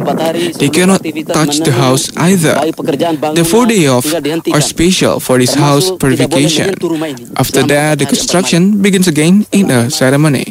They cannot touch the house either. The 4 day off are special for this house purification. After that, the construction begins again in a ceremony.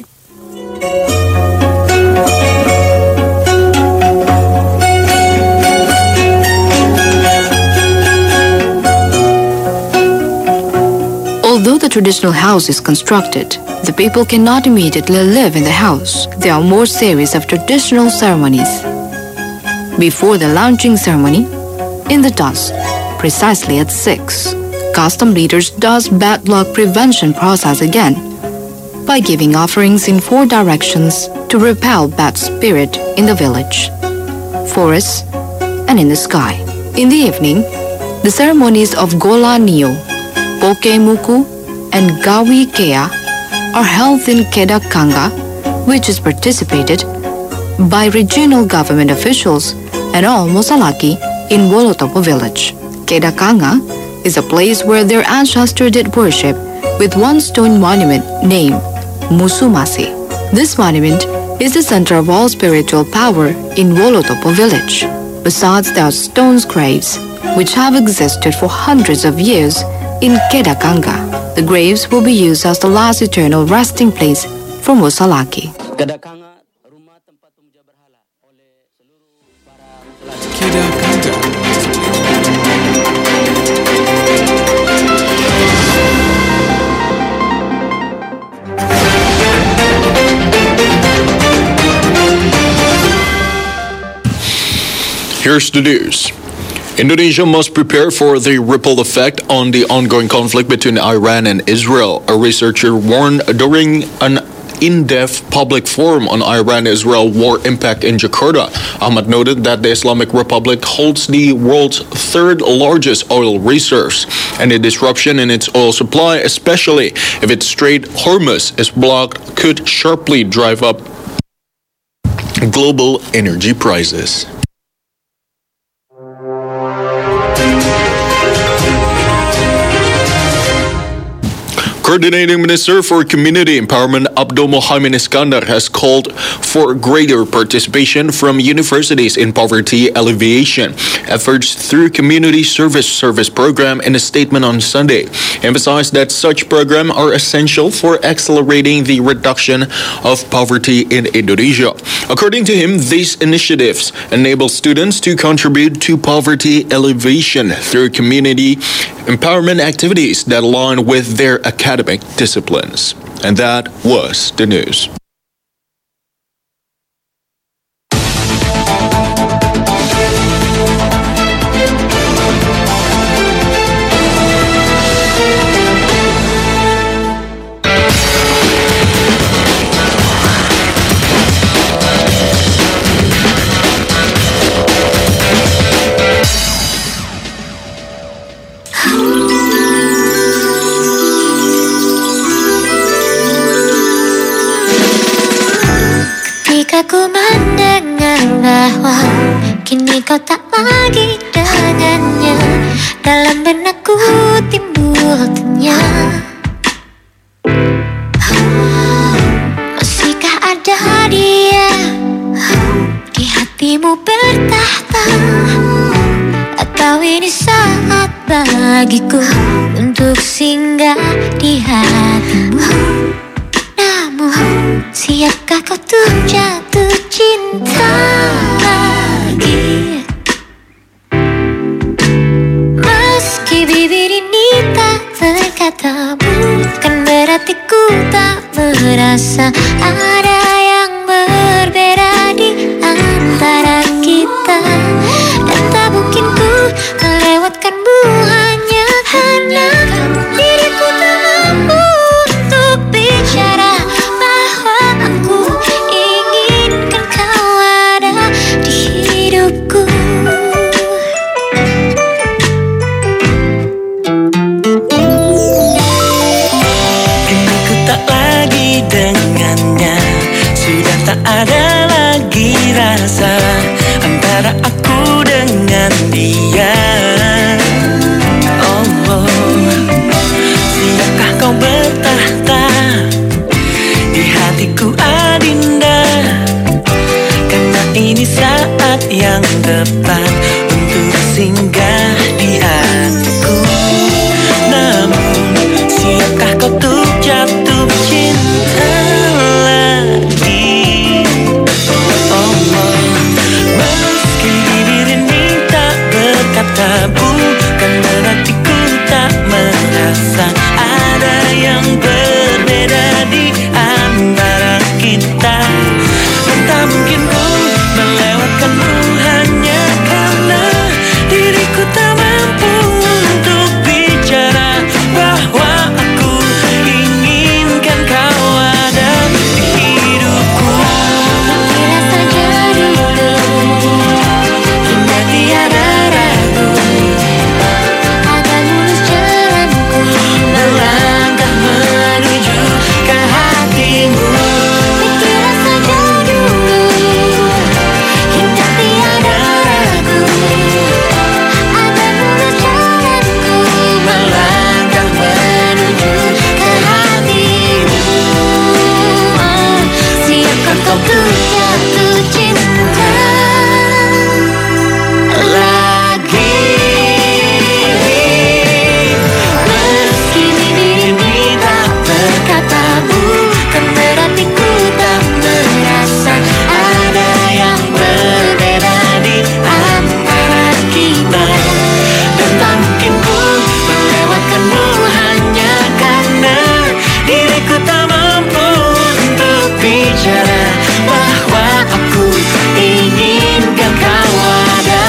Although the traditional house is constructed, the people cannot immediately live in the house. There are more series of traditional ceremonies. Before the launching ceremony, in the dusk, precisely at 6, custom leaders does bad luck prevention process again by giving offerings in 4 directions to repel bad spirit in the village, forests, and in the sky. In the evening, the ceremonies of Gola Nio, Pokemuku, and Gawi Kea are held in Kedakanga, which is participated by regional government officials and all Mosalaki in Wolotopo village. Kedakanga is a place where their ancestors did worship with one stone monument named Musumasi. This monument is the center of all spiritual power in Wolotopo village. Besides, there are stone graves which have existed for hundreds of years in Kedakanga. The graves will be used as the last eternal resting place for Mosalaki. Here's the news. Indonesia must prepare for the ripple effect on the ongoing conflict between Iran and Israel. A researcher warned during an in-depth public forum on Iran-Israel war impact in Jakarta. Ahmad noted that the Islamic Republic holds the world's 3rd largest oil reserves, and a disruption in its oil supply, especially if its Strait Hormuz is blocked, could sharply drive up global energy prices. Coordinating Minister for Community Empowerment Abdul Mohamed Iskandar has called for greater participation from universities in poverty alleviation efforts through community service program in a statement on Sunday. He emphasized that such programs are essential for accelerating the reduction of poverty in Indonesia. According to him, these initiatives enable students to contribute to poverty alleviation through community empowerment activities that align with their academic disciplines. And that was the news. Ku mendengar bahwa kini kau tak lagi dengannya, dalam benakku timbul tanya, masihkah ada dia di hatimu bertahta, atau ini saat bagiku untuk singgah di hatimu? Namun siapkah kau tuh jatuh cinta lagi? Meski bibir ini tak berkata, bukan berarti ku tak merasa ada yang berbeda di antara kita. Dan tak mungkin ku melewatkanmu hanya karena diriku tak mampu untuk bicara bahwa aku inginkan kau ada di hidupku. Kini ku tak lagi dengannya, sudah tak ada lagi rasa antara aku dengan dia. Siapkah kau bertahta di hatiku Adinda? Karena ini saat saat yang tepat untuk singgah di hatiku. Namun siapkah kau untuk jatuh cinta lagi? Oh, meski bibir ini tak berkata, bukan berarti ku tak merasa ada yang berbeda di antara kita. Entah mungkin ku melewatkanmu hanya karena diriku tak mampu untuk bicara bahwa aku inginkan kau ada di hidupku. Kira saja dulu hingga tiada ragu akan mulus jalanku Melangkah menuju ke hatimu. Kira saja dulu hingga tiada ragu akan mulus jalanku Melangkah menuju ke hatimu. Siapkah kau untuk jatuh cinta lagi. Meski bibir ini tak berkata, bukan berarti ku tak merasa ada yang berbeda di antara kita. Dan tak mungkin ku melewatkanmu hanya karena diriku tak mampu untuk bicara bahwa aku inginkan kau ada.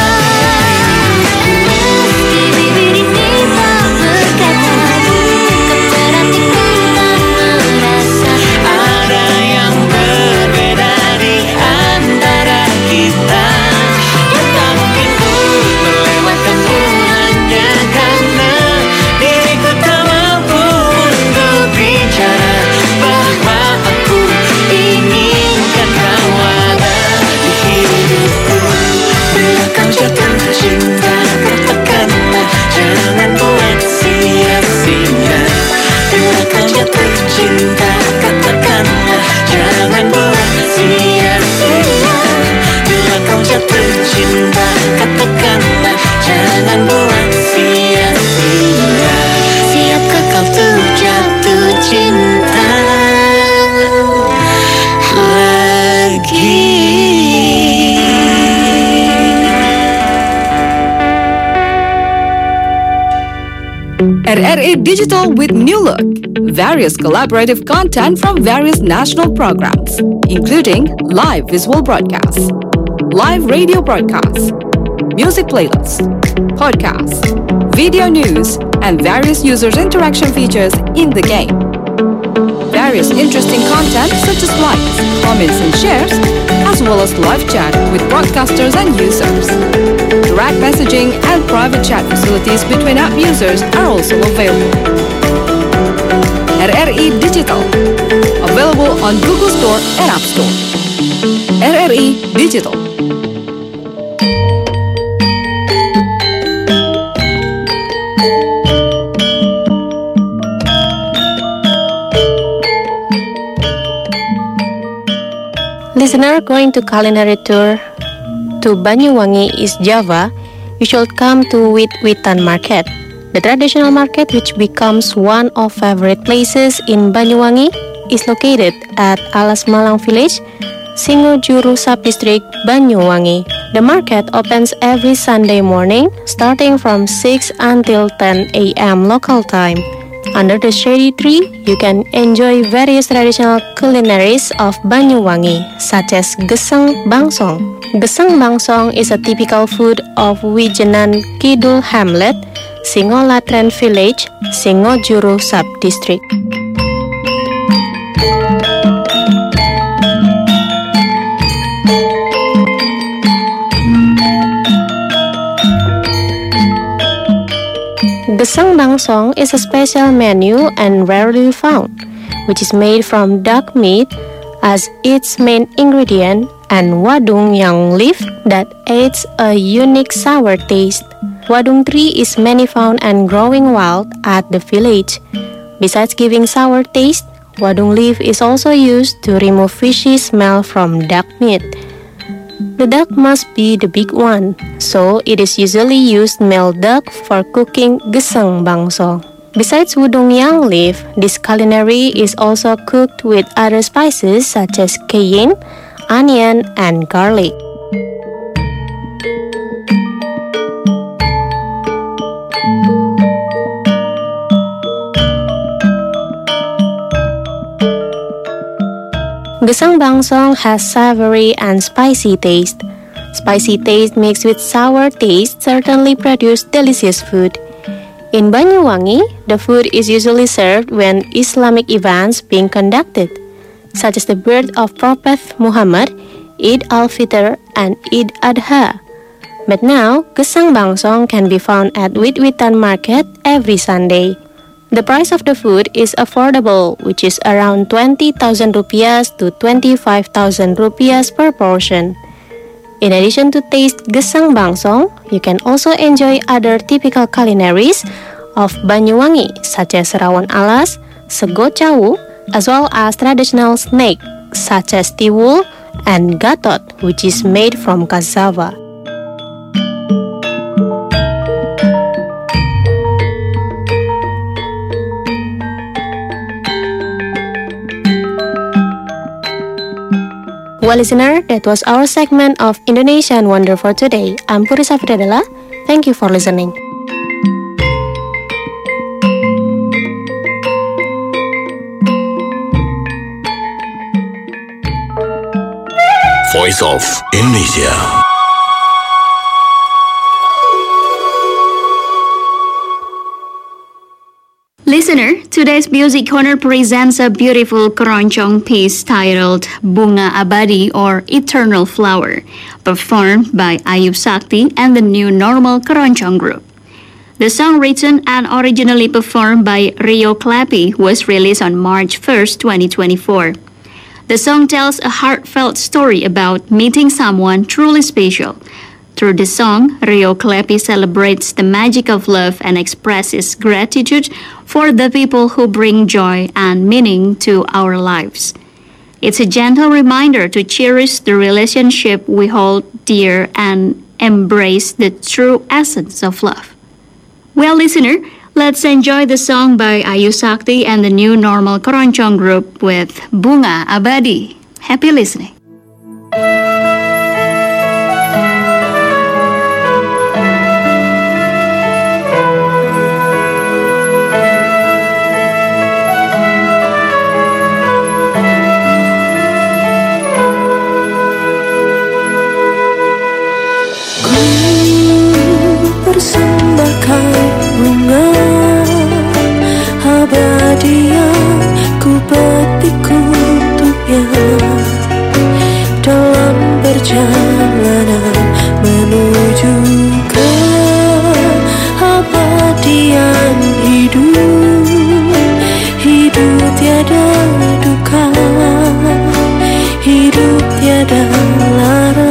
Meski bibir ini tak berkata, bukan berarti ku tak merasa Ada yang berbeda di antara kita. Dan tak mungkin ku melewatkanmu hanya karena diriku tak mampu untuk bicara bahwa aku inginkan kau ada di hidupku. Bila kau jatuh cinta, katakanlah, jangan buat sia-sia. Bila kau jatuh cinta, katakanlah, jangan buat sia-sia. Bila kau jatuh cinta, katakanlah, jangan buat sia-sia. Siapkah kau untuk jatuh cinta lagi? RRI Digital with new look. Various collaborative content from various national programs, including live visual broadcasts, live radio broadcasts, music playlists, podcasts, video news, and various users' interaction features in the game. Various interesting content such as likes, comments, and shares, as well as live chat with broadcasters and users. Direct messaging and private chat facilities between app users are also available. RRI Digital, available on Google Store and App Store. RRI Digital. Listener going to culinary tour to Banyuwangi, East Java, you should come to Wit-Witan Market. The traditional market, which becomes one of favorite places in Banyuwangi, is located at Alas Malang Village, Singojuru Subdistrict, Banyuwangi. The market opens every Sunday morning, starting from 6 until 10 a.m. local time. Under the shady tree, you can enjoy various traditional culinaries of Banyuwangi, such as Geseng Bangsong. Geseng Bangsong is a typical food of Wijenan Kidul Hamlet, Singolatren Village, Singojuru Subdistrict. Geseng Bangsong is a special menu and rarely found, which is made from duck meat as its main ingredient and wadung yang leaf that adds a unique sour taste. Wadung tree is many found and growing wild at the village. Besides giving sour taste, wadung leaf is also used to remove fishy smell from duck meat. The duck must be the big one, so it is usually used male duck for cooking gesang bangsong. Besides wudong yang leaf, this culinary is also cooked with other spices such as cayenne, onion, and garlic. Gesang bangsong has savory and spicy taste. Spicy taste mixed with sour taste certainly produce delicious food. In Banyuwangi, the food is usually served when Islamic events being conducted, such as the birth of Prophet Muhammad, Eid al-Fitr, and Eid Adha. But now, gesang bangsong can be found at Wit-Witan Market every Sunday. The price of the food is affordable, which is around 20,000 rupiahs to 25,000 rupiahs per portion. In addition to taste gesang bangsong, you can also enjoy other typical culinaries of Banyuwangi, such as rawon alas, sego cawu, as well as traditional snack such as tiwul and gatot, which is made from cassava. Well, listener, that was our segment of Indonesian Wonder for today. I'm Puri Safidadela. Thank you for listening. Voice of Indonesia. Listener, today's Music Corner presents a beautiful keroncong piece titled Bunga Abadi or Eternal Flower, performed by Ayub Sakti and the New Normal Keroncong Group. The song, written and originally performed by Rio Clappy, was released on March 1st, 2024. The song tells a heartfelt story about meeting someone truly special. Through the song, Rio Clappy celebrates the magic of love and expresses gratitude for the people who bring joy and meaning to our lives. It's a gentle reminder to cherish the relationship we hold dear and embrace the true essence of love. Well, listener, let's enjoy the song by Ayu Sakti and the New Normal Keroncong Group with Bunga Abadi. Happy listening. Persembahkan bunga abadi yang ku petik untuknya dalam perjalanan menuju ke abadian hidup. Hidup tiada duka, hidup tiada lara.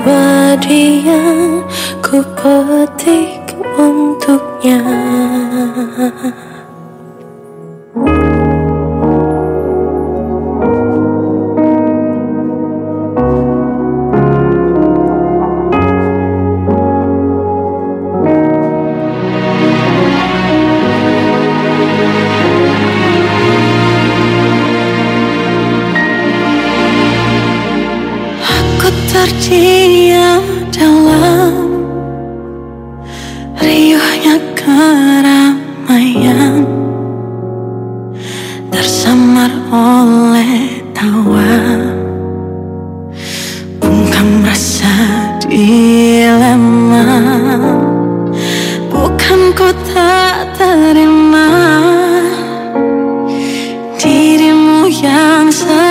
abadi yang ku petik untuknya. Terdiam dalam riuhnya keramaian, tersamar oleh tawa, bungkam rasa dilema. Bukan ku tak terima dirimu yang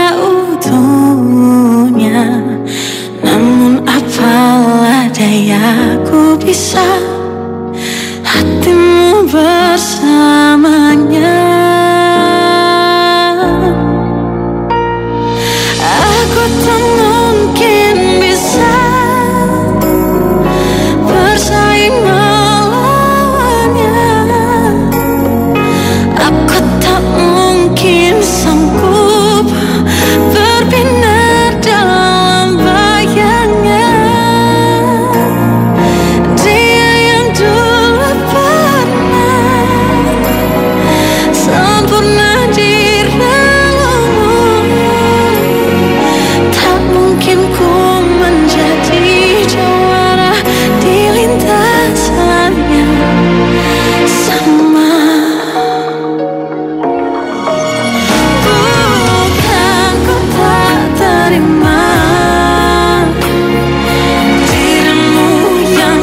seutuhnya, namun apalah daya ku bisa hatimu bersamanya. Aku tak mungkin bisa bersaing melawannya. Aku tak mungkin sanggup berbinar dalam bayangnya. Dia yang dulu pernah sempurna di relangmu, tak mungkin ku menjadi jawara di lintasannya. Sama bukan ku tak terima dirimu yang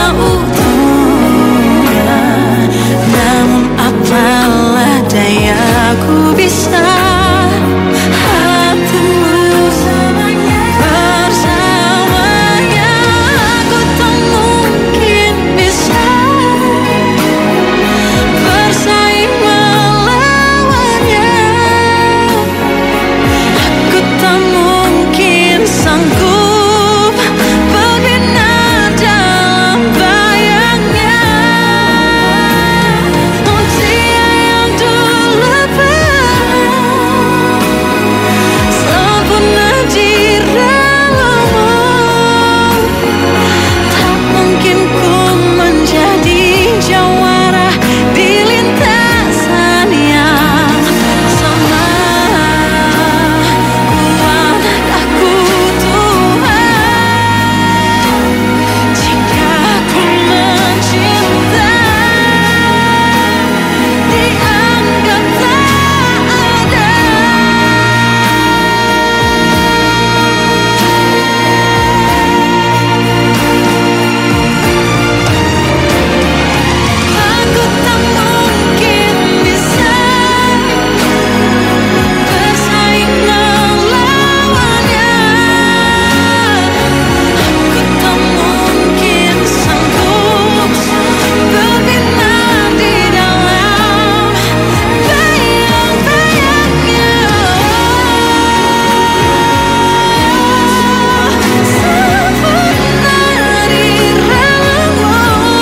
seutuhnya, namun apalah daya ku bisa hatimu bersamanya. Aku tak mungkin bisa bersaing melawannya. Aku tak mungkin sanggup berbinar dalam bayangnya. Dia yang dulu pernah sempurna di relangmu, tak mungkin ku menjadi jawara di lintasan yang sama. Kuatkah ku Tuhan jika ku mencinta dianggap tak ada. Aku tak mungkin bisa bersaing melawannya. Aku tak mungkin sanggup berbinar di dalam bayang-bayangnya. Sempurna di relangmu,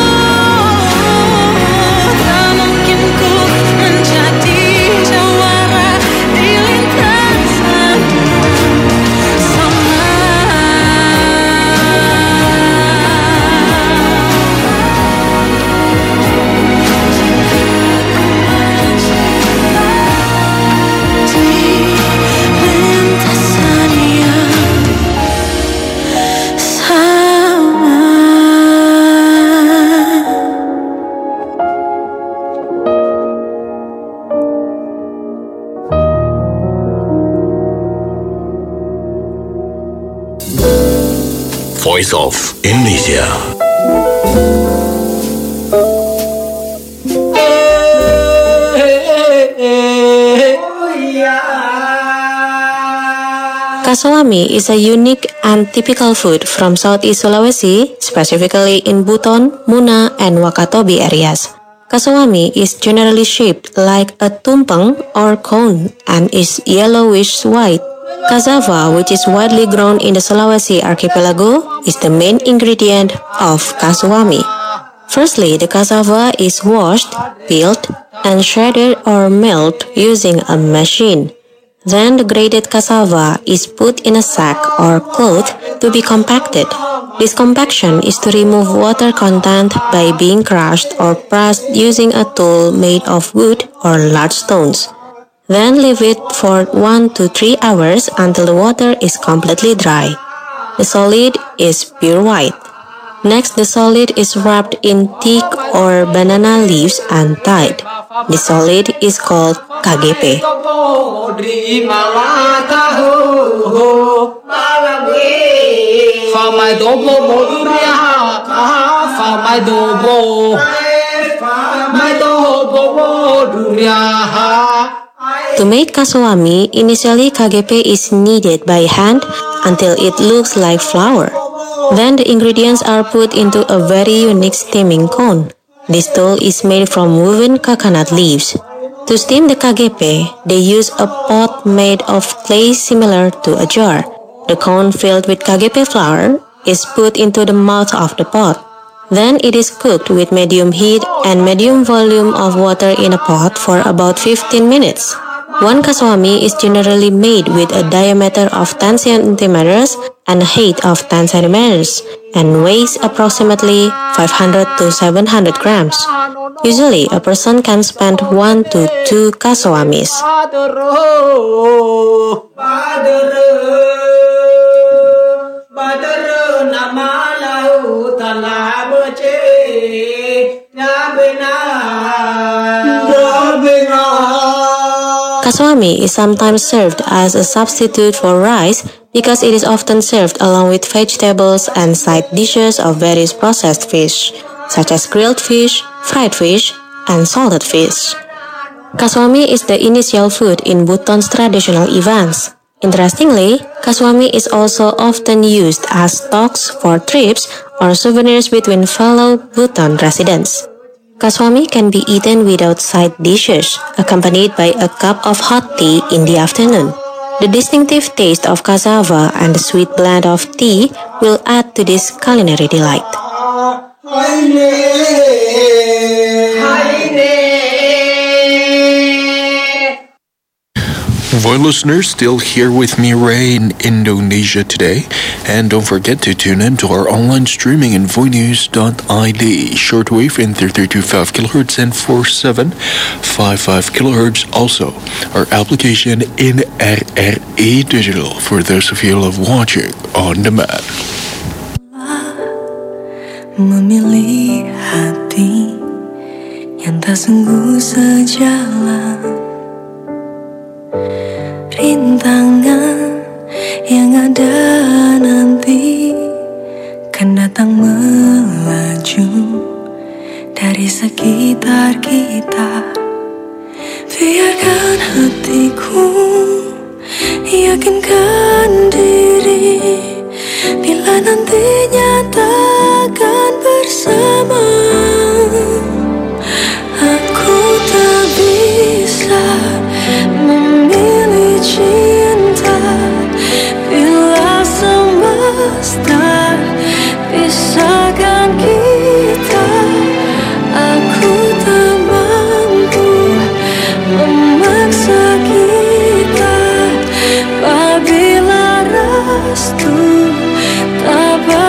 tak mungkin ku menjadi jawara di lintasan sama. Di lintasan yang sama. Voice of Indonesia. Kasawami is a unique and typical food from Southeast Sulawesi, specifically in Buton, Muna, and Wakatobi areas. Kasawami is generally shaped like a tumpeng or cone and is yellowish white. Cassava, which is widely grown in the Sulawesi archipelago, is the main ingredient of kaswami. Firstly, the cassava is washed, peeled, and shredded or milled using a machine. Then the grated cassava is put in a sack or cloth to be compacted. This compaction is to remove water content by being crushed or pressed using a tool made of wood or large stones. Then leave it for 1 to 3 hours until the water is completely dry. The solid is pure white. Next, the solid is wrapped in teak or banana leaves and tied. The solid is called KGP. To make kaswami, initially KGP is kneaded by hand until it looks like flour. Then the ingredients are put into a very unique steaming cone. This tool is made from woven coconut leaves. To steam the KGP, they use a pot made of clay similar to a jar. The cone filled with KGP flour is put into the mouth of the pot. Then it is cooked with medium heat and medium volume of water in a pot for about 15 minutes. One kaswami is generally made with a diameter of 10 centimeters and a height of 10 centimeters and weighs approximately 500 to 700 grams. Usually, a person can spend 1 to 2 kaswamis. Kaswami is sometimes served as a substitute for rice because it is often served along with vegetables and side dishes of various processed fish, such as grilled fish, fried fish, and salted fish. Kaswami is the initial food in Buton's traditional events. Interestingly, kaswami is also often used as talks for trips or souvenirs between fellow Buton residents. Kaswami can be eaten without side dishes, accompanied by a cup of hot tea in the afternoon. The distinctive taste of cassava and the sweet blend of tea will add to this culinary delight. Voice listeners, still here with me, Ray, in Indonesia today. And don't forget to tune in to our online streaming in voinews.id, shortwave in 32.5 kHz and 4755 kHz. Also, our application in RRE Digital for those of you who love watching on demand. Memilih hati yang tak sungguh sejalan, rintangan yang ada nanti kan datang melaju dari sekitar kita. Biarkan hatiku yakinkan diri bila nantinya takkan bersama. Aku tak bisa memilih cinta bila semesta pisahkan kita. Aku tak mampu memaksa kita apabila restu tak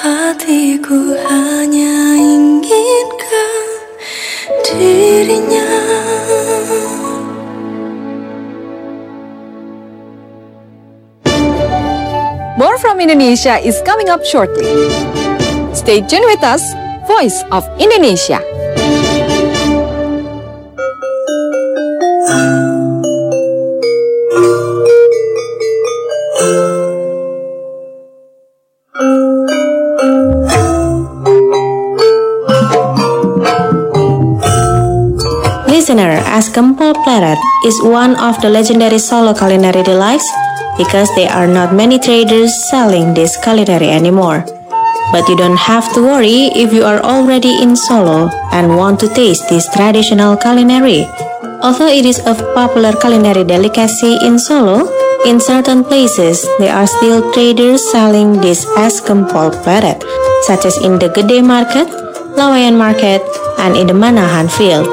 hatiku hanya inginkan dirinya. More from Indonesia is coming up shortly. Stay tuned with us, Voice of Indonesia. Listener, as Gempol Pleret is one of the legendary Solo culinary delights because there are not many traders selling this culinary anymore. But you don't have to worry if you are already in Solo and want to taste this traditional culinary. Although it is a popular culinary delicacy in Solo, in certain places there are still traders selling this as Gempol Pleret, such as in the Gede Market, Laweyan Market, and in the Manahan Field.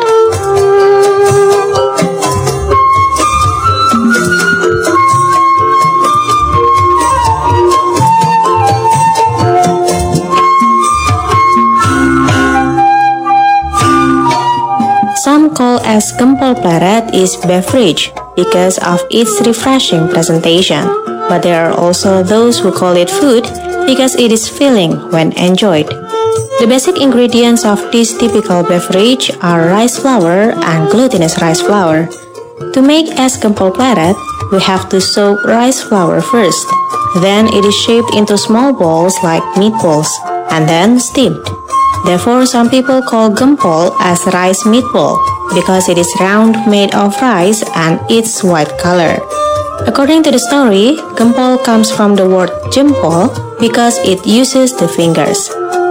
Some call as Gempol Pleret is beverage because of its refreshing presentation, but there are also those who call it food because it is filling when enjoyed. The basic ingredients of this typical beverage are rice flour and glutinous rice flour. To make es Gempol Pleret, we have to soak rice flour first. Then it is shaped into small balls like meatballs and then steamed. Therefore, some people call gempol as rice meatball because it is round, made of rice, and its white color. According to the story, gempol comes from the word jempol because it uses the fingers.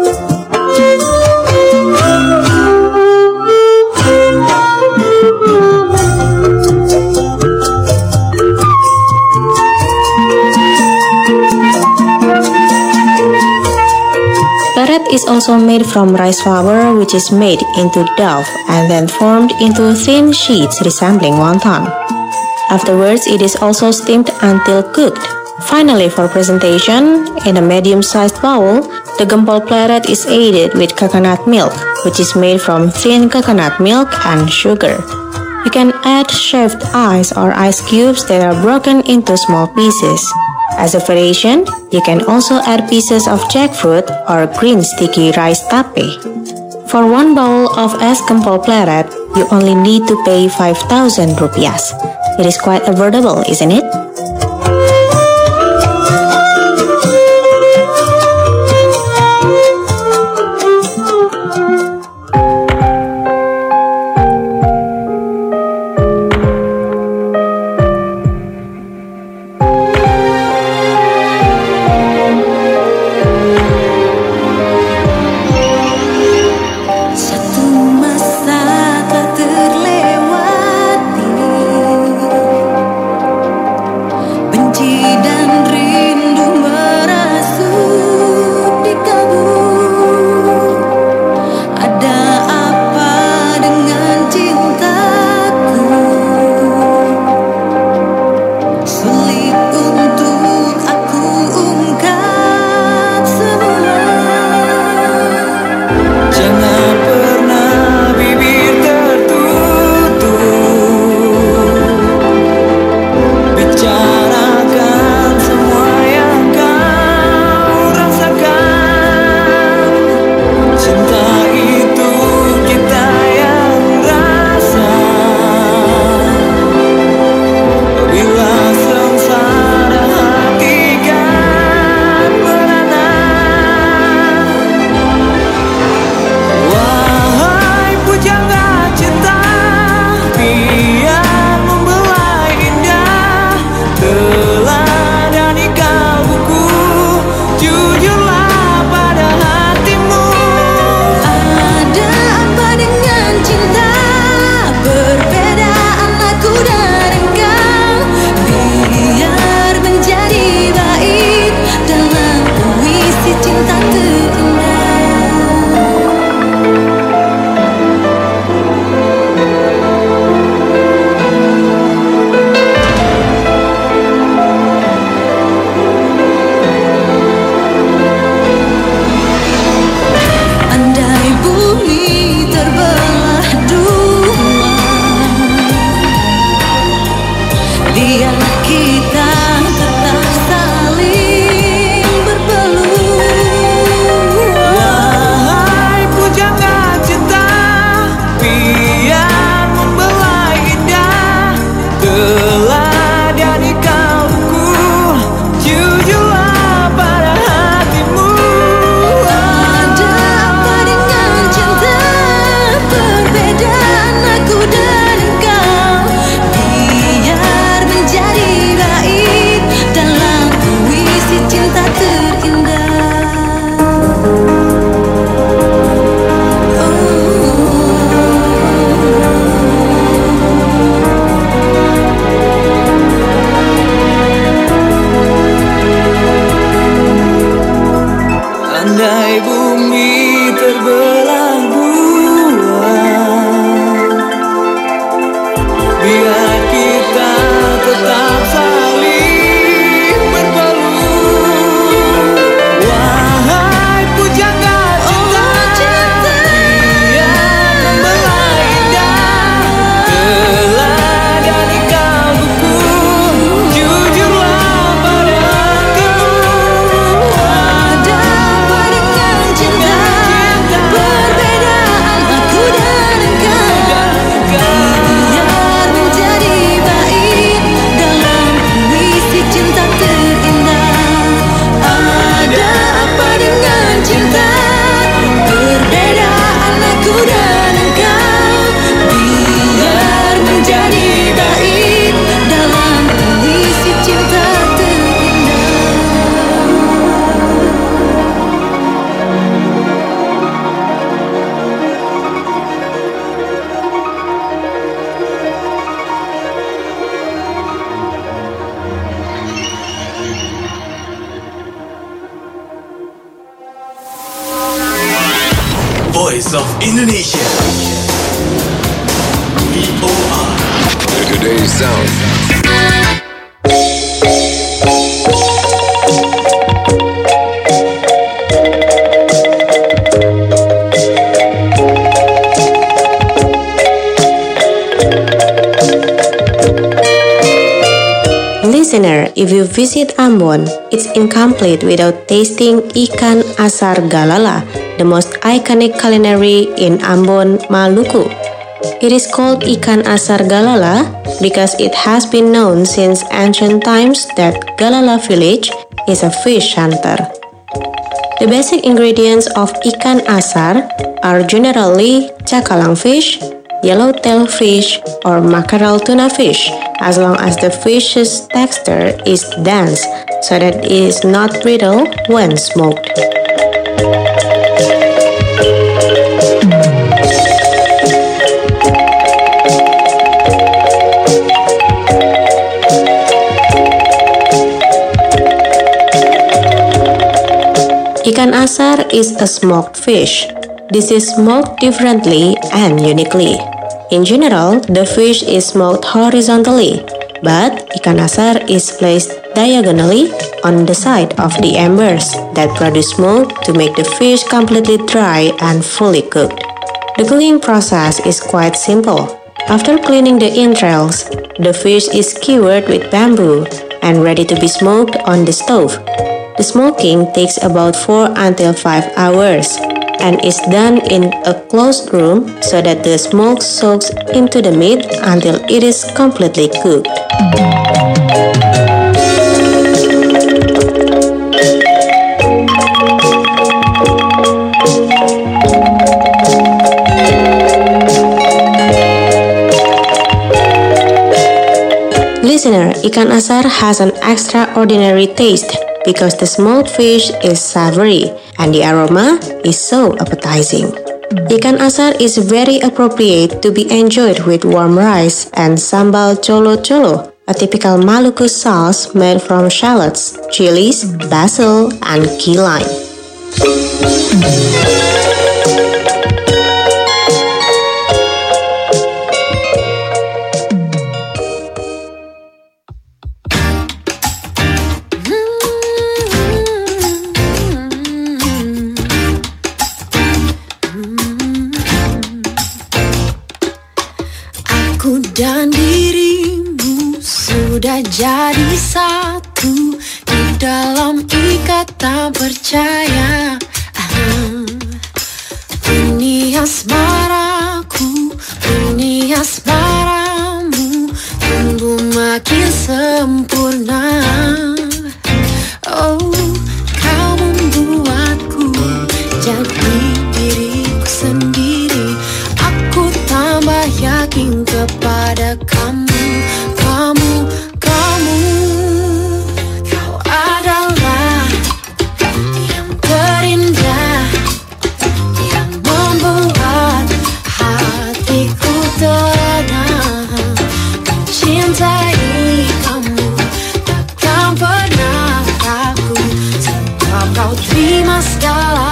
Pleret is also made from rice flour, which is made into dough and then formed into thin sheets resembling wonton. Afterwards, it is also steamed until cooked. Finally, for presentation, in a medium-sized bowl, the Gempol Pleret is aided with coconut milk, which is made from thin coconut milk and sugar. You can add shaved ice or ice cubes that are broken into small pieces. As a variation, you can also add pieces of jackfruit or green sticky rice tape. For one bowl of es Gempol Pleret, you only need to pay 5,000 rupiahs. It is quite affordable, isn't it? Andai bumi terbelah dua, biar kita tetap saling berpeluk. Wahai pujangga cinta, biar membelah indah teladan kalbuku. Jujurlah padaku, ada apa dengan cinta? Perbedaan aku dan engkau, biar menjadi baik dalam puisi cinta terindah. Ada apa dengan cinta? Perbedaan aku dan engkau, biar menjadi baik dalam puisi cinta terindah. Voice of Indonesia. VOA. Today's sound. Listener, if you visit Ambon, it's incomplete without tasting ikan asar galala, the most iconic culinary in Ambon, Maluku. It is called ikan asar galala because it has been known since ancient times that Galala village is a fish hunter. The basic ingredients of ikan asar are generally cakalang fish, yellowtail fish, or mackerel tuna fish, as long as the fish's texture is dense so that it is not brittle when smoked. Ikan asar is a smoked fish. This is smoked differently and uniquely. In general, the fish is smoked horizontally, but ikan asar is placed diagonally on the side of the embers that produce smoke to make the fish completely dry and fully cooked. The cooking process is quite simple. After cleaning the entrails, the fish is skewered with bamboo and ready to be smoked on the stove. The smoking takes about 4 until 5 hours and is done in a closed room so that the smoke soaks into the meat until it is completely cooked. Listener, ikan asar has an extraordinary taste because the smoked fish is savory and the aroma is so appetizing. Ikan asar is very appropriate to be enjoyed with warm rice and sambal colo-colo, a typical Maluku sauce made from shallots, chilies, basil, and key lime. Dan dirimu sudah jadi satu di dalam ikatan percaya. Ini asmaraku, ini asmaramu, tumbuh makin sempurna. Oh, kau membuatku jadi diriku sendiri. Aku tambah yakin kepada kamu, kamu, kamu. Kau adalah yang terindah, yang membuat hatiku tenang. Mencintai kamu takkan pernah takut, sebab kau terima segala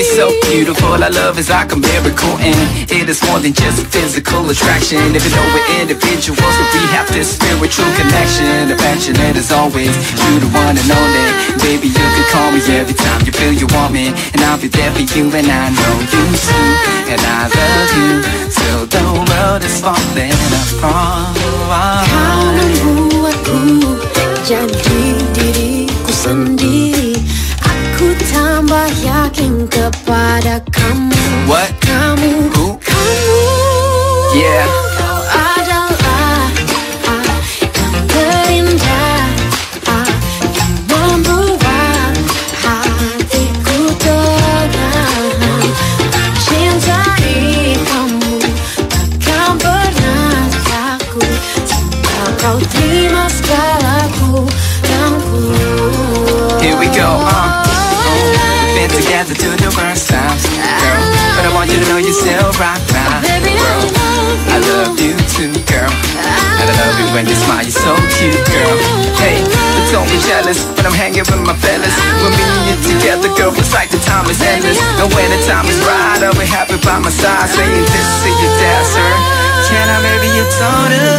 so beautiful. Our love is like a miracle, and it is more than just physical attraction. Even though we're individuals, but we have this spiritual connection. Affectionate as always, you're the one and only. Baby, you can call me every time you feel you want me, and I'll be there for you, and I know you too. And I love you till the world is falling apart. Kau membuatku jadi diriku sendiri. Aku tambah yakin kepada kamu. What? Kamu, who? Kamu. Yeah. Kau adalah yang terindah, yang membuat hatiku tenang. Cintai kamu takkan pernah takut, sebab kau terima segala kurangku. Here we go, been together to the worst times, girl, but I want you to know you still rock my world. I love you too, girl, and I love you when you smile, you're so cute, girl. Hey, but don't be jealous when I'm hanging with my fellas. When me and you together, girl, it's like the time is endless. And when the time is right, I'll be happy by my side, saying this to your dad, sir. Can I marry your daughter?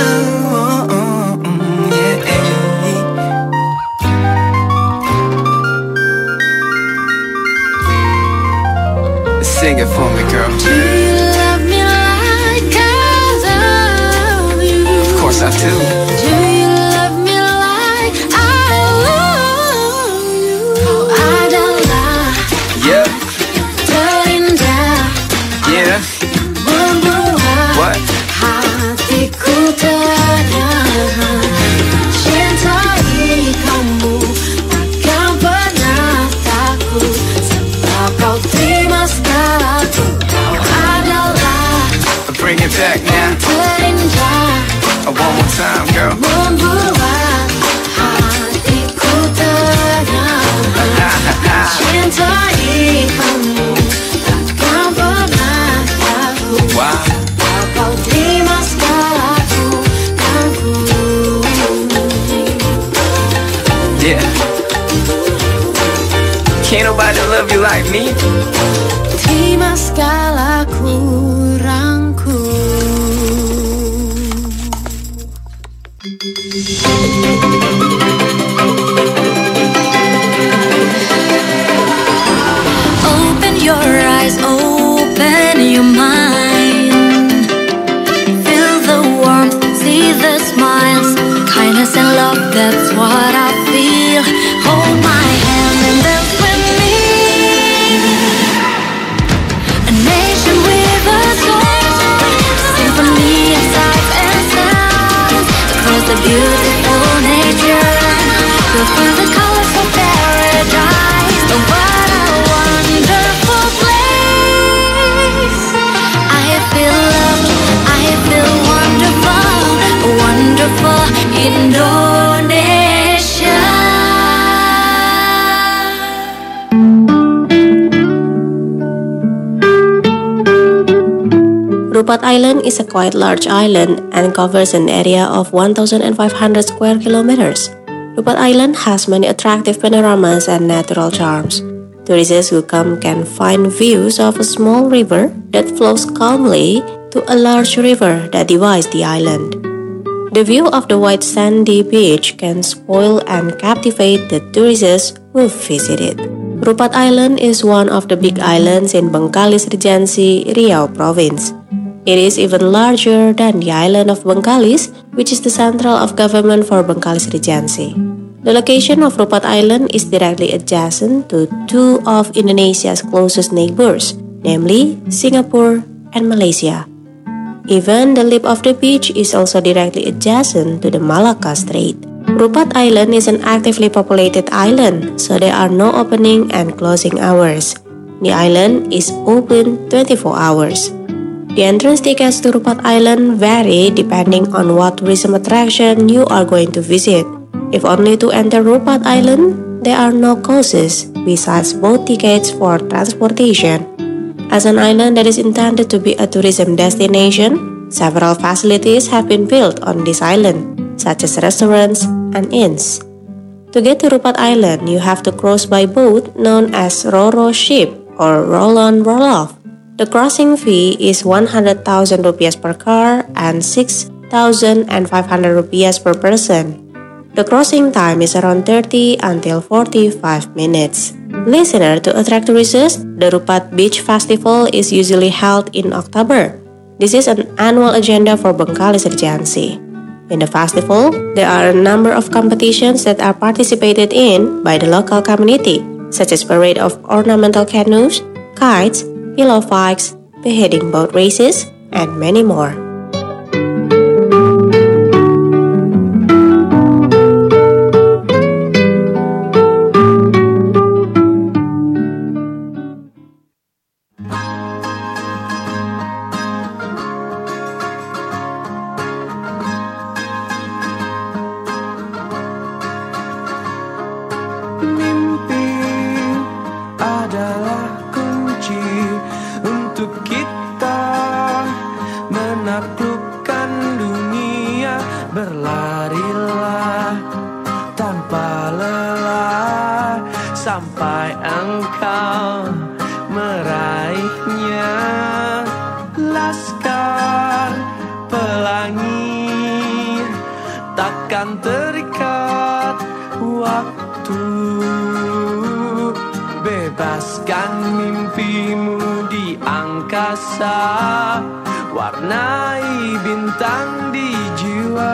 Sing it for me, girl. Do you love me like I love you? Of course I do. Do you love me like I love you? Kau adalah Yeah, yang terindah, yeah. yang membuat What? hatiku tenang. Cintai kamu takkan pernah takut, sebab kau terima segalaku. Kau adalah Bring it back now. terindah, One more time, girl. membuat hatiku tenang. Cintai kamu takkan pernah takut, Wow. sebab kau terima segalaku. Yeah. Can't nobody love you like me. Terima segala kurangku. Open your eyes, open your mind. Feel the warmth, see the smiles. Kindness and love, that's what I feel. Hold my hand and dance with me. A nation with a soul, symphony of sights and sounds. Across the beautiful nature, you'll feel the colors of paradise. Oh, what a wonderful place. I feel loved, I feel wonderful, wonderful Indonesia. Rupat Island is a quite large island and covers an area of 1,500 square kilometers. Rupat Island has many attractive panoramas and natural charms. Tourists who come can find views of a small river that flows calmly to a large river that divides the island. The view of the white sandy beach can spoil and captivate the tourists who visit it. Rupat Island is one of the big islands in Bengkalis Regency, Riau Province. It is even larger than the island of Bengkalis, which is the central of government for Bengkalis Regency. The location of Rupat Island is directly adjacent to two of Indonesia's closest neighbors, namely Singapore and Malaysia. Even the lip of the beach is also directly adjacent to the Malacca Strait. Rupat Island is an actively populated island, so there are no opening and closing hours. The island is open 24 hours. The entrance tickets to Rupat Island vary depending on what tourism attraction you are going to visit. If only to enter Rupat Island, there are no costs besides boat tickets for transportation. As an island that is intended to be a tourism destination, several facilities have been built on this island, such as restaurants and inns. To get to Rupat Island, you have to cross by boat known as Roro ship or roll-on roll-off. The crossing fee is 100,000 rupiah per car and 6,500 rupiah per person. The crossing time is around 30 until 45 minutes. Listener, to attract tourists, the Rupat Beach Festival is usually held in October. This is an annual agenda for Bengkalis Regency. In the festival, there are a number of competitions that are participated in by the local community, such as parade of ornamental canoes, kites, pillow fights, beheading boat races, and many more. Sampai engkau meraihnya. Laskar pelangi takkan terikat waktu. Bebaskan mimpimu di angkasa, warnai bintang di jiwa.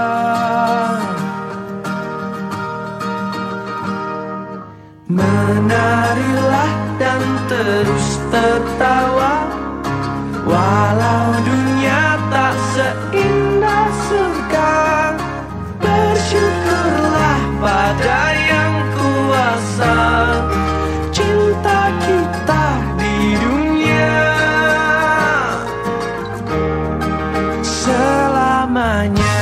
Menarilah dan terus tertawa, walau dunia tak seindah surga. Bersyukurlah pada yang kuasa, cinta kita di dunia selamanya.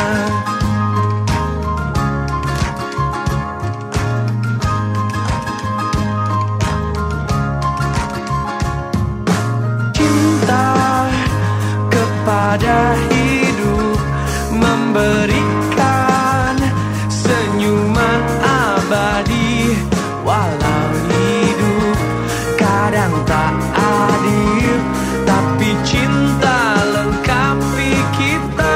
Pada hidup memberikan senyuman abadi, walau hidup kadang tak adil, tapi cinta lengkapi kita.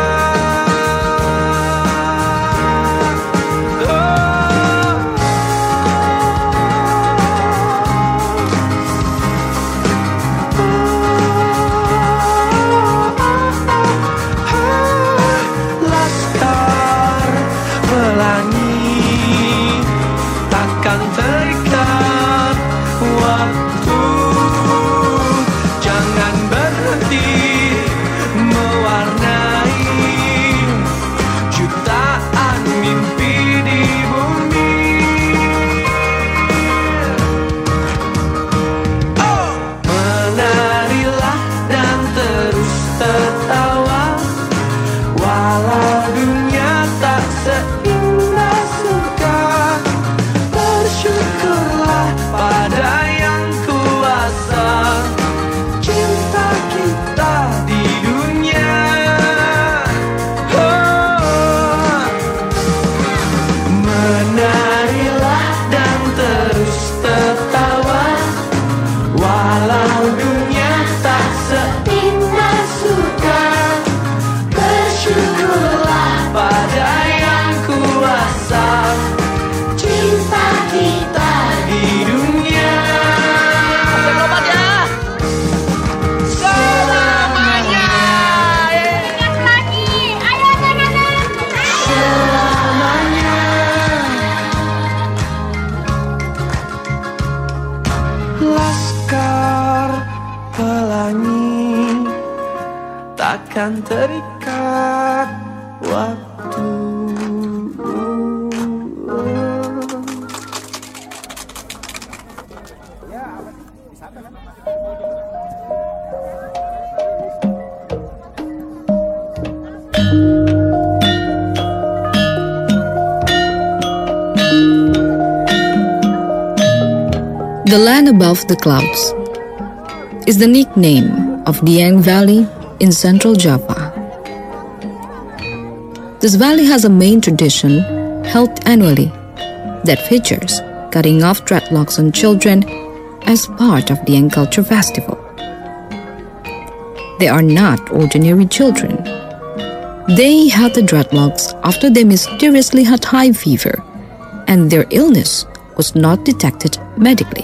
Takkan terikat waktu. The land above the clouds is the nickname of Dieng Valley in central Java. This valley has a main tradition held annually that features cutting off dreadlocks on children as part of the Dieng Culture Festival. They are not ordinary children. They had the dreadlocks after they mysteriously had high fever, and their illness was not detected medically.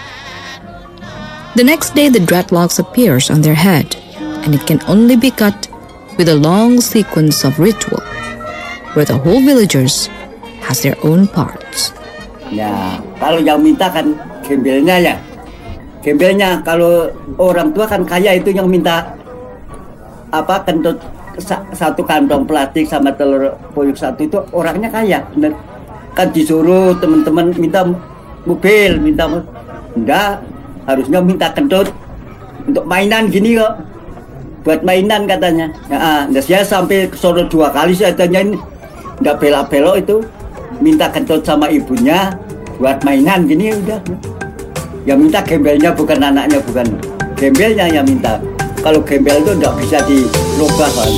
The next day, the dreadlocks appears on their head, and it can only be cut with a long sequence of ritual, where the whole villagers has their own parts. Ya, kalau yang minta kan gembelnya ya. Gembelnya kalau orang tua kan kaya itu yang minta kentut satu kantong plastik sama telur puyuh satu itu orangnya kaya. Bener. Kan disuruh teman-teman minta mobil, enggak, harusnya minta kentut untuk mainan gini kok. Buat mainan katanya. Nah, saya sampai ke Solo 2 kali saya tanyain, enggak belok-belok itu. Minta kentut sama ibunya buat mainan gini udah. Yang minta gembelnya bukan anaknya, bukan gembelnya yang minta. Kalau gembel itu enggak bisa dirubah kan.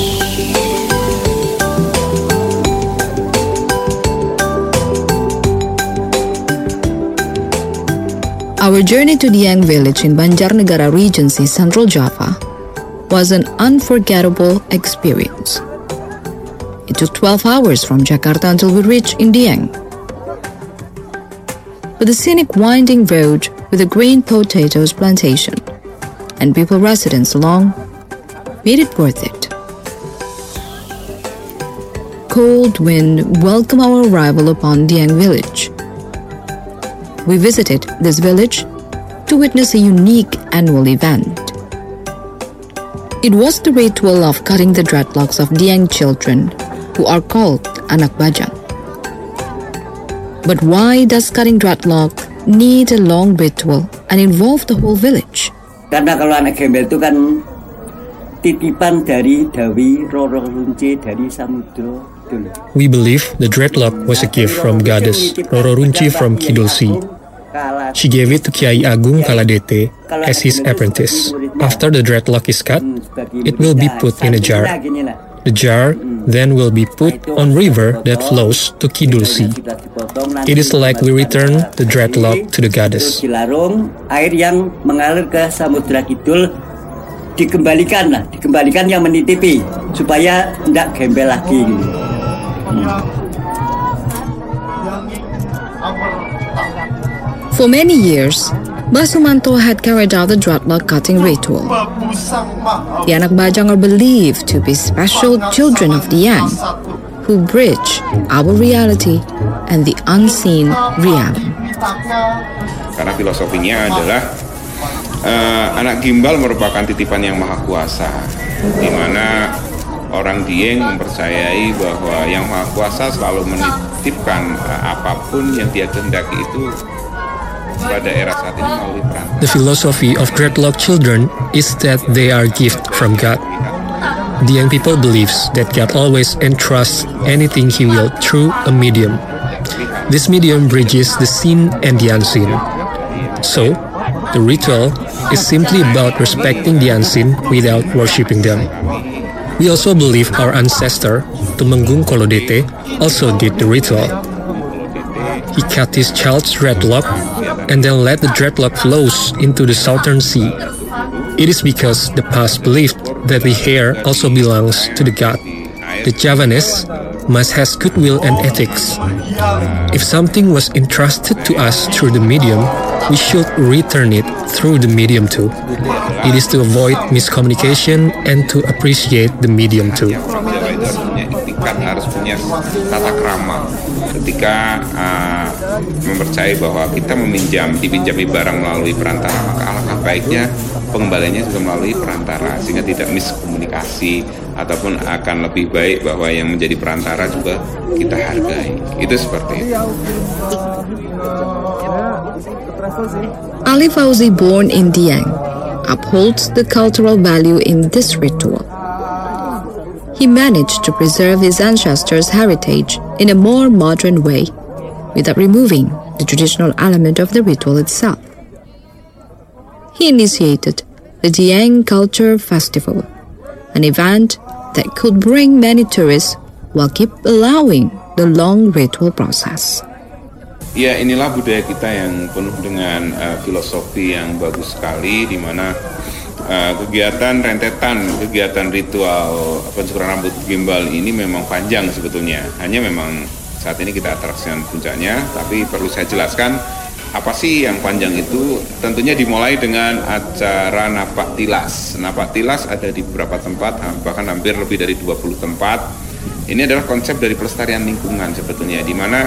Our journey to Dieng village in Banjarnegara Regency, Central Java was an unforgettable experience. It took 12 hours from Jakarta until we reached in Dieng. But the scenic winding road with a green potatoes plantation and people residents along made it worth it. Cold wind welcomed our arrival upon Dieng village. We visited this village to witness a unique annual event. It was the ritual of cutting the dreadlocks of Dieng children, who are called anak bajang. But why does cutting dreadlock need a long ritual and involve the whole village? Karena kalau anak gembel itu kan titipan dari Dewi Roro Runci dari Samudra dulu. We believe the dreadlock was a gift from goddess Roro Runci from Kidul Sea. She gave it to Kiai Agung Kaladete as his apprentice. After the dreadlock is cut, it will be put in a jar. The jar then will be put on river that flows to Kidul Sea. It is like we return the dreadlock to the goddess. Air yang mengalir ke Samudra Kidul dikembalikan yang menitipi supaya tidak gembel lagi. For many years, Basumanto had carried out the dreadlock cutting ritual. The anak bajang are believed to be special children of Dieng, who bridge our reality and the unseen realm. Karena filosofinya adalah anak gimbal merupakan titipan yang maha kuasa, di mana orang Dieng mempercayai bahwa yang maha kuasa selalu menitipkan apapun yang dia kehendaki itu pada era saat ini melalui perantara. The philosophy of dreadlock children is that they are gift from God. The young people believes that God always entrusts anything He will through a medium. This medium bridges the seen and the unseen. So, the ritual is simply about respecting the unseen without worshipping them. We also believe our ancestor, Tumenggung Kolodete, also did the ritual. He cut his child's dreadlock and then let the dreadlock flows into the southern sea. It is because the past believed that the hair also belongs to the god. The Javanese must have goodwill and ethics. If something was entrusted to us through the medium, we should return it through the medium too. It is to avoid miscommunication and to appreciate the medium too. Harus punya tata krama ketika mempercayai bahwa kita dipinjami barang melalui perantara, maka alangkah baiknya pengembaliannya juga melalui perantara sehingga tidak miskomunikasi, ataupun akan lebih baik bahwa yang menjadi perantara juga kita hargai. Itu seperti itu. Ali Fauzi, born in Dieng, upholds the cultural value in this ritual. He managed to preserve his ancestors' heritage in a more modern way, without removing the traditional element of the ritual itself. He initiated the Dieng Culture Festival, an event that could bring many tourists while keep allowing the long ritual process. Ya, inilah budaya kita yang penuh dengan filosofi yang bagus sekali, di mana kegiatan rentetan, kegiatan ritual pencukuran rambut gimbal ini memang panjang sebetulnya. Hanya memang saat ini kita atraksikan puncaknya, tapi perlu saya jelaskan apa sih yang panjang itu. Tentunya dimulai dengan acara napak tilas. Napak tilas ada di beberapa tempat, bahkan hampir lebih dari 20 tempat. Ini adalah konsep dari pelestarian lingkungan sebetulnya, di mana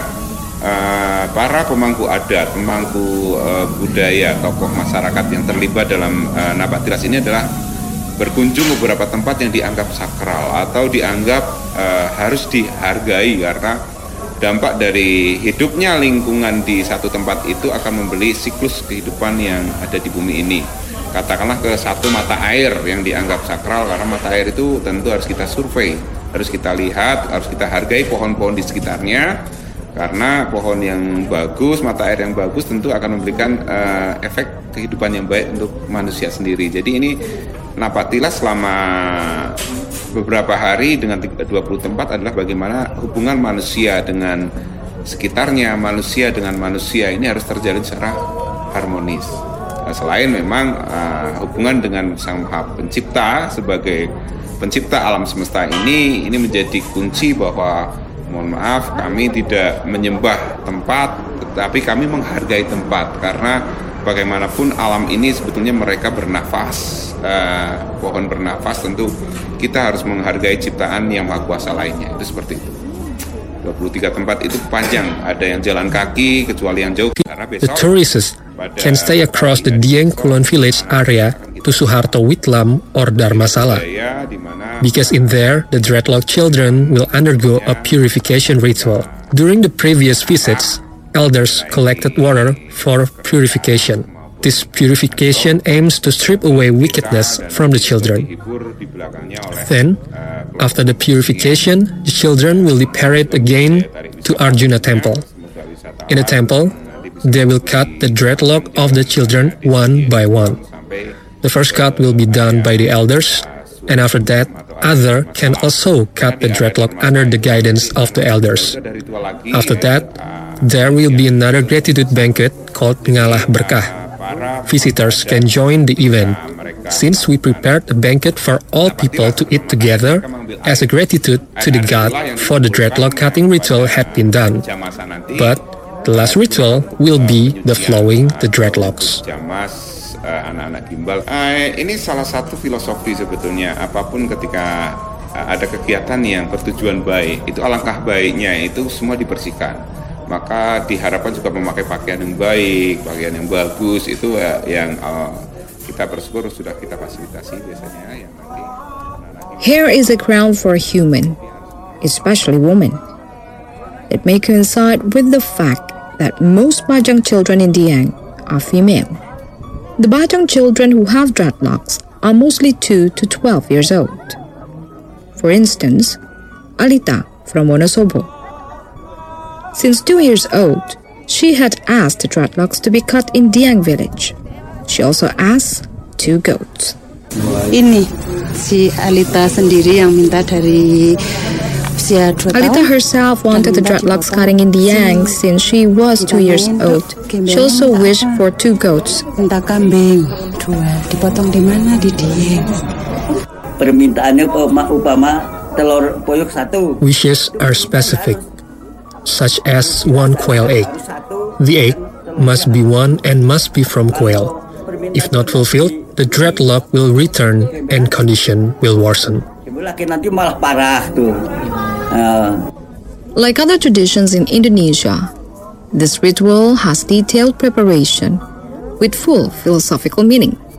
para pemangku adat, pemangku budaya, tokoh masyarakat yang terlibat dalam napak tilas ini adalah berkunjung beberapa tempat yang dianggap sakral atau dianggap harus dihargai, karena dampak dari hidupnya lingkungan di satu tempat itu akan membeli siklus kehidupan yang ada di bumi ini. Katakanlah ke satu mata air yang dianggap sakral, karena mata air itu tentu harus kita survei, harus kita lihat, harus kita hargai pohon-pohon di sekitarnya. Karena pohon yang bagus, mata air yang bagus tentu akan memberikan efek kehidupan yang baik untuk manusia sendiri. Jadi ini napak tilas selama beberapa hari dengan 20 tempat adalah bagaimana hubungan manusia dengan sekitarnya, manusia dengan manusia ini harus terjalin secara harmonis. Selain memang hubungan dengan Sang Maha Pencipta sebagai pencipta alam semesta ini menjadi kunci bahwa mohon maaf, kami tidak menyembah tempat, tetapi kami menghargai tempat, karena bagaimanapun alam ini sebetulnya mereka bernafas, pohon bernafas, tentu kita harus menghargai ciptaan yang maha kuasa lainnya. Itu seperti itu. 23 tempat itu panjang, ada yang jalan kaki, kecuali yang jauh. Karena besok, the tourists can stay across the Dieng Kulon Village area to Suharto Witlam or Dharmasala, because in there the dreadlock children will undergo a purification ritual. During the previous visits, elders collected water for purification. This purification aims to strip away wickedness from the children. Then, after the purification, the children will be parried again to Arjuna Temple. In the temple, they will cut the dreadlock of the children one by one. The first cut will be done by the elders, and after that, other can also cut the dreadlock under the guidance of the elders. After that, there will be another gratitude banquet called Ngalah Berkah. Visitors can join the event, since we prepared a banquet for all people to eat together as a gratitude to the god for the dreadlock cutting ritual had been done. But the last ritual will be the flowing the dreadlocks. Anak-anak gimbal. Ini salah satu filosofi sebetulnya. Apapun ketika ada kegiatan yang bertujuan baik, itu alangkah baiknya itu semua dibersihkan. Maka diharapkan juga memakai pakaian yang baik, pakaian yang bagus. Itu yang kita bersyukur sudah kita fasilitasi biasanya. Yang nanti Hair is a crown for a human, especially women. It may coincide with the fact that most Bajang children in Dieng are female. The Bajang children who have dreadlocks are mostly 2 to 12 years old. For instance, Alita from Wonosobo. Since 2 years old, she had asked the dreadlocks to be cut in Dieng village. She also asked 2 goats. Ini si Alita sendiri yang minta dari usia 2 tahun. Alita herself wanted the dreadlocks cutting in Dieng since she was 2 years old. She also wished for 2 goats. Minta kambing 2, dipotong di mana? Di Dieng. Permintaannya upama telur puyuh 1. Wishes are specific, such as 1 quail egg. The egg must be 1 and must be from quail. If not fulfilled, the dreadlock will return and condition will worsen. Nanti malah parah tuh. Like other traditions in Indonesia, this ritual has detailed preparation with full philosophical meaning.